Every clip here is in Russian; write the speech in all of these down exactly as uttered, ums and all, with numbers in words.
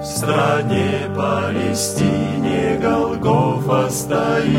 В стране Палестине Голгофа стоит,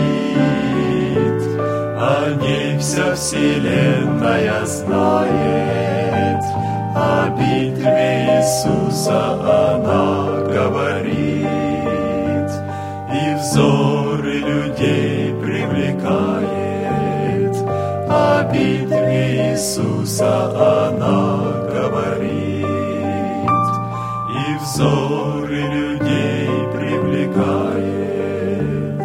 о ней вся вселенная знает, о битве Иисуса она говорит, и взоры людей привлекает, о битве Иисуса она говорит, и взоры людей привлекает.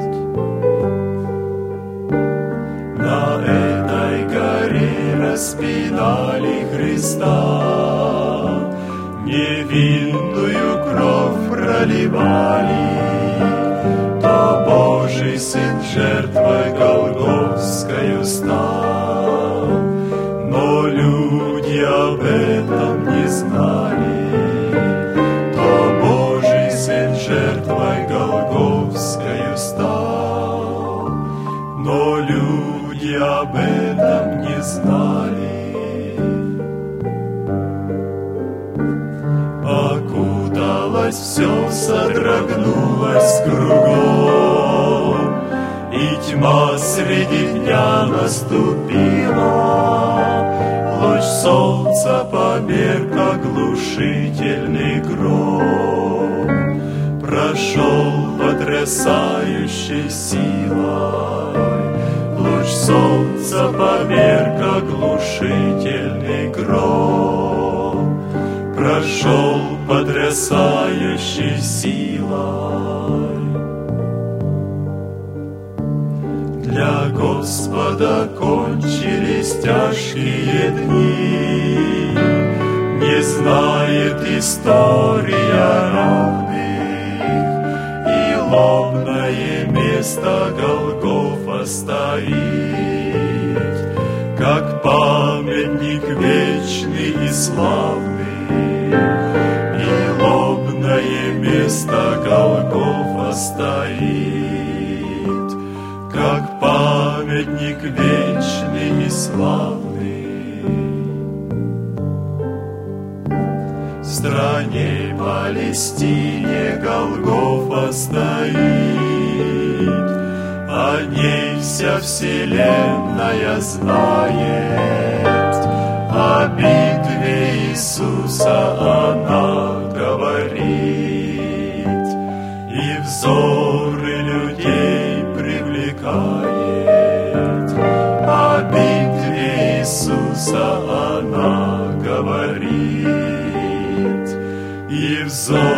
На этой горе распинали Христа, невинную кровь проливали, то Божий Сын жертвой Голгофскою стал, но люди об этом не знали, то Божий Сын жертвой Голгофскою стал, но люди об этом не знали. Окуталось все, содрогнулось кругом, и тьма среди дня наступила. Луч солнца померк, оглушительный гром прошел потрясающей силой. Луч солнца померк, оглушительный гром прошел потрясающей силой. Для Господа кончились тяжкие дни, не знает история равных, и лобное место Голгофа стоит, как памятник вечный и славный, и лобное место Голгофа стоит, как памятник вечный и славный. В стране Палестине Голгофа стоит, о ней вся вселенная знает, о битве Иисуса она говорит, и взоры людей привлекает, о битве Иисуса она говорит, и взоры